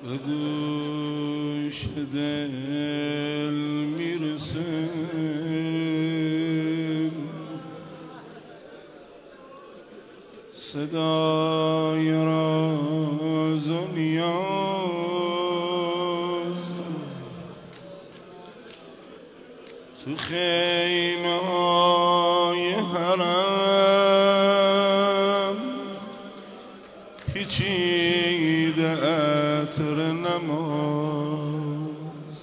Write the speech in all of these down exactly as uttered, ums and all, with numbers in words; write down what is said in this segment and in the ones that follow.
به گوش دل میرسه صدای راز و نیاز تو خیمه های حرم پیچیده عطر نماز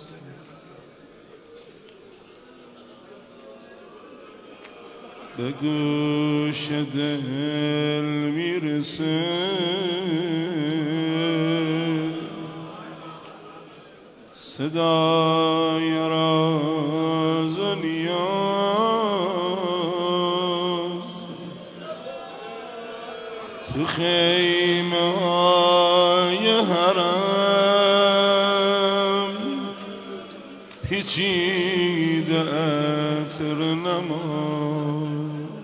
به گوش دل میرسه صدای راز و نیاز تو خیمه های حرم پیچیده عطر نماز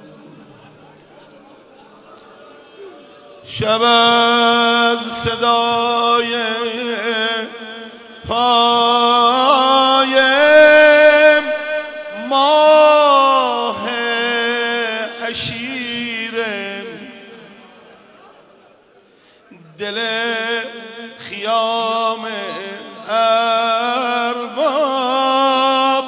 شب از صدای پای ماه عشیر دل خیام ارباب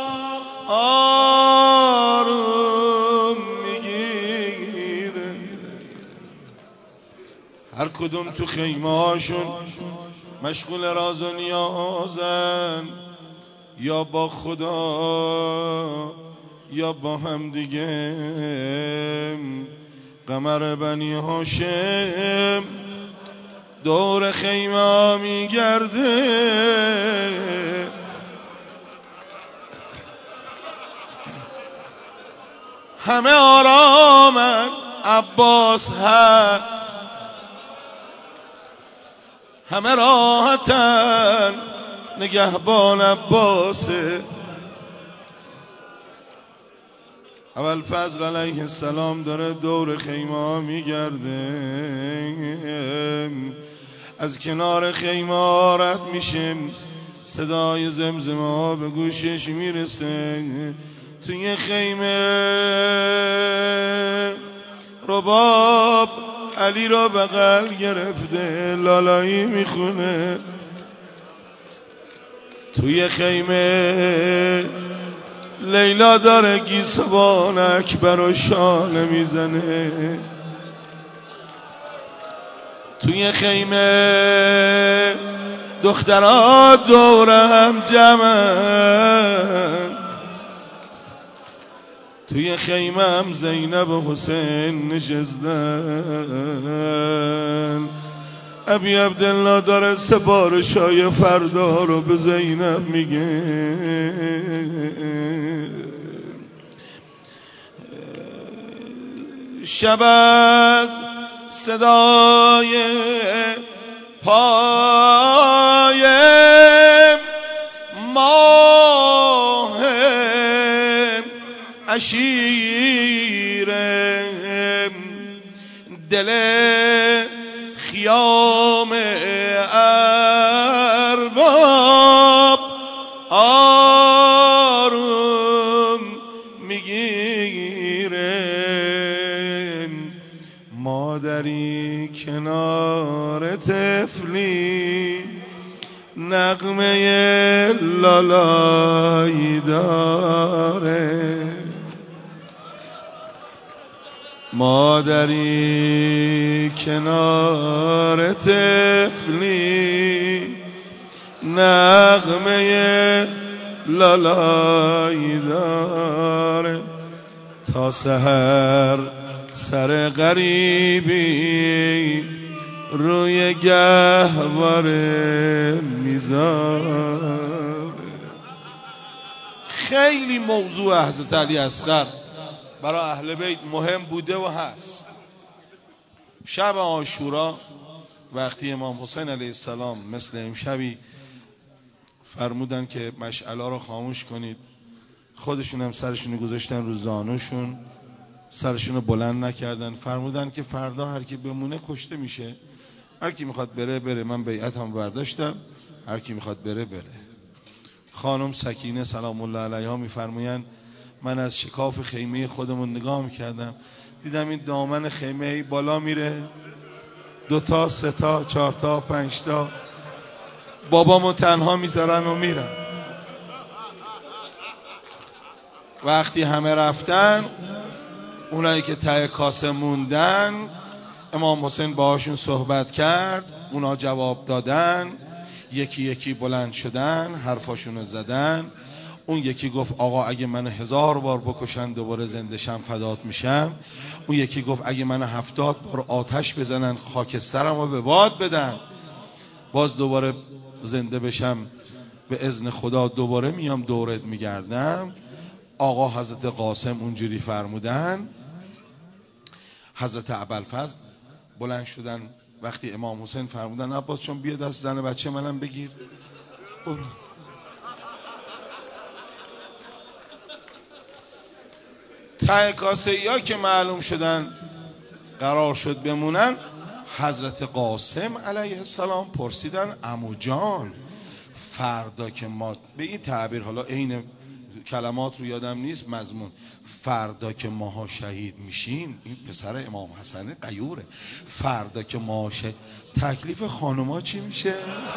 آروم میگیره هر کدوم تو خیمه هاشون مشغول راز و نیازن یا با خدا یا با هم دیگه قمر بنی هاشم دور خیمه میگرده همه آرامن عباس هست همه راحتن نگهبان عباسه اول فضل علیه السلام داره دور خیمه ها میگرده از کنار خیمه ها رد میشه صدای زمزمه ها به گوشش میرسه توی خیمه رباب علی را بغل گرفته لالایی میخونه توی خیمه لیلا داره گیسوان اکبر و شانه میزنه توی خیمه دخترها دورم جمعن توی خیمه هم زینب و حسین نشستن ابی عبدالله داره سپارشای فردا رو به زینب میگه شب از صدای پای ماه عشیر دل خیام ارباب آروم میگیره مادری کنار طفلی نغمه لالایی داره مادری کنار طفلی نغمه لالایی داره تا سحر سر غریبی روی گهواره میذاره خیلی موضوع حضرت علی اصغر برای اهل بیت مهم بوده و هست. شب عاشورا وقتی امام حسین علیه السلام مثل امشبی فرمودن که مشعله رو خاموش کنید، خودشون هم سرشون گذاشتن رو زانوشون، سرشون رو بلند نکردن، فرمودن که فردا هر کی بمونه کشته میشه، هر کی میخواد بره بره. من بیعتم برداشتم هر کی میخواد بره بره. خانم سکینه سلام الله علیها میفرمایند من از شکاف خیمه خودمون نگاه میکردم، دیدم این دامن خیمه بالا میره، دو تا سه تا چهار تا پنج تا بابامو تنها میذارن و میرن. وقتی همه رفتن، اونایی که ته کاسه موندن، امام حسین باهاشون صحبت کرد، اونا جواب دادن، یکی یکی بلند شدن، حرفاشونو زدن. اون یکی گفت آقا اگه من هزار بار بکشن دوباره زنده شم فدات میشم. اون یکی گفت اگه من هفتاد بار آتش بزنن خاکسترمو به باد بدن باز دوباره زنده بشم به اذن خدا دوباره میام دورت میگردم. آقا حضرت قاسم اونجوری فرمودن. حضرت ابوالفضل بلند شدن وقتی امام حسین فرمودن عباس چون بیا دست زن بچه منم بگیر. ته کاسه یا که معلوم شدن قرار شد بمونن، حضرت قاسم علیه السلام پرسیدن عمو جان فردا که ما به این تعبیر، حالا عین کلمات رو یادم نیست مضمون، فردا که ماها شهید میشیم، این پسر امام حسن غیوره، فردا که ما شهید تکلیف خانوما چی میشه؟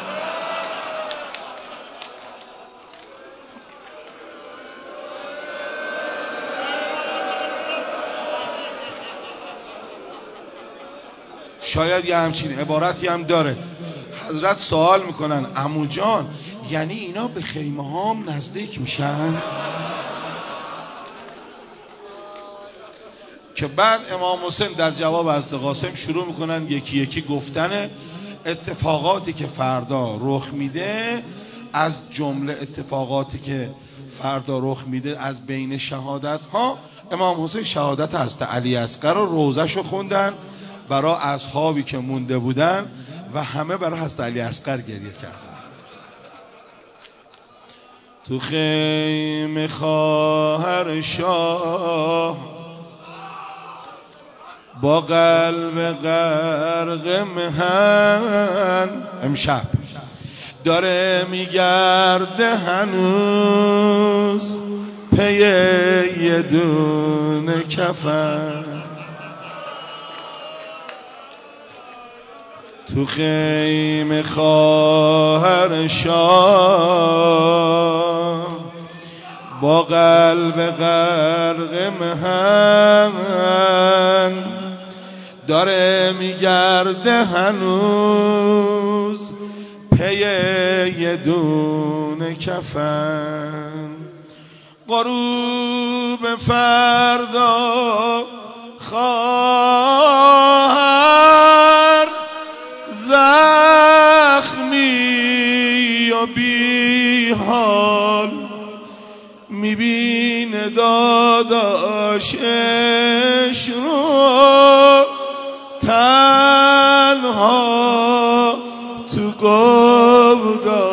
شاید یه همچین عبارتی هم داره. حضرت سوال میکنن عمو جان یعنی اینا به خیمه هام نزدیک میشن؟ که بعد امام حسین در جواب حضرت قاسم شروع میکنن یکی یکی گفتن اتفاقاتی که فردا رخ میده. از جمله اتفاقاتی که فردا رخ میده از بین شهادت ها، امام حسین شهادت حضرت علی اصغر رو روزش رو خوندن برای اصحابی که مونده بودن و همه برای حضرت علی اصغر گریه کردن. تو خیمه خواهر شاه با قلب غرق مهن امشب داره میگرده هنوز پی یه دونه کفن. تو خیمه خواهر شاه با قلب غرق مهن داره میگرده هنوز پی یه دونه کفن. غروب فردا خواهر زخمی و بی حال میبینه داداشش رو تنها تو گودال.